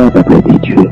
Bonsoir, peuple de Dieu,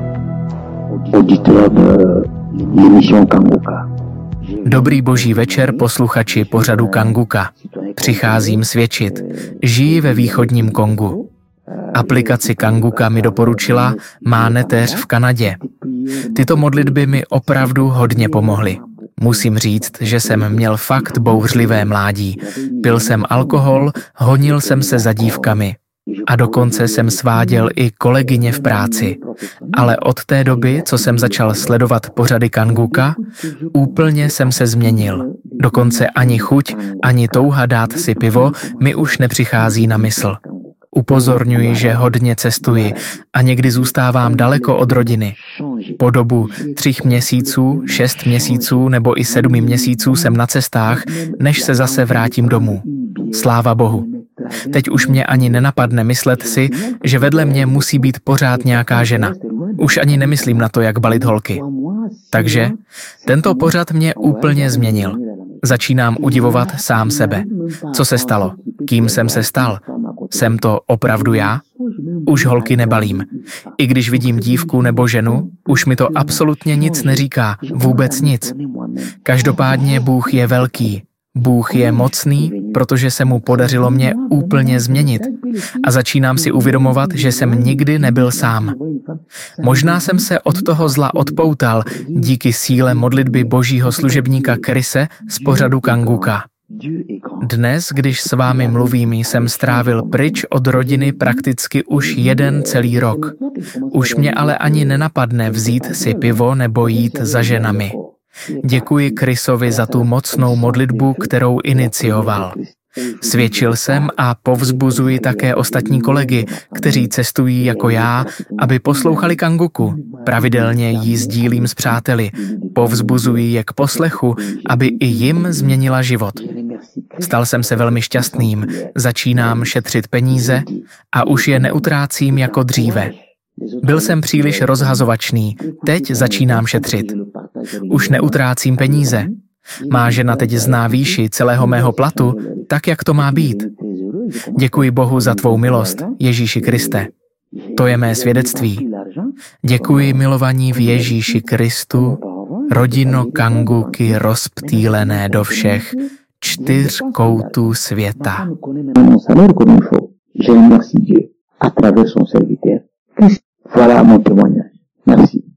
auditeur de l'émission Kanguka. Dobrý boží večer, posluchači pořadu Kanguka. Přicházím svědčit. Žiji ve východním Kongu. Aplikaci Kanguka mi doporučila má neteř v Kanadě. Tyto modlitby mi opravdu hodně pomohly. Musím říct, že jsem měl fakt bouřlivé mládí. Pil jsem alkohol, honil jsem se za dívkami. A dokonce jsem sváděl i kolegyně v práci. Ale od té doby, co jsem začal sledovat pořady Kanguka, úplně jsem se změnil. Dokonce ani chuť, ani touha dát si pivo mi už nepřichází na mysl. Upozorňuji, že hodně cestuji a někdy zůstávám daleko od rodiny. Po dobu 3 měsíců, 6 měsíců nebo i 7 měsíců jsem na cestách, než se zase vrátím domů. Sláva Bohu. Teď už mě ani nenapadne myslet si, že vedle mě musí být pořád nějaká žena. Už ani nemyslím na to, jak balit holky. Takže tento pořad mě úplně změnil. Začínám udivovat sám sebe. Co se stalo? Kým jsem se stal? Jsem to opravdu já? Už holky nebalím. I když vidím dívku nebo ženu, už mi to absolutně nic neříká. Vůbec nic. Každopádně Bůh je velký. Bůh je mocný, protože se mu podařilo mě úplně změnit a začínám si uvědomovat, že jsem nikdy nebyl sám. Možná jsem se od toho zla odpoutal díky síle modlitby božího služebníka Krise z pořadu Kanguka. Dnes, když s vámi mluvím, jsem strávil pryč od rodiny prakticky už 1 celý rok. Už mě ale ani nenapadne vzít si pivo nebo jít za ženami. Děkuji Krisovi za tu mocnou modlitbu, kterou inicioval. Svědčil jsem a povzbuzuji také ostatní kolegy, kteří cestují jako já, aby poslouchali Kanguku. Pravidelně ji sdílím s přáteli. Povzbuzuji je k poslechu, aby i jim změnila život. Stal jsem se velmi šťastným, začínám šetřit peníze a už je neutrácím jako dříve. Byl jsem příliš rozhazovačný, teď začínám šetřit. Už neutrácím peníze. Má žena teď zná výši celého mého platu, tak jak to má být. Děkuji Bohu za tvou milost, Ježíši Kriste. To je mé svědectví. Děkuji milovaní v Ježíši Kristu, rodino Kanguky rozptýlené do všech 4 koutů světa. Voilà mon témoignage. Merci.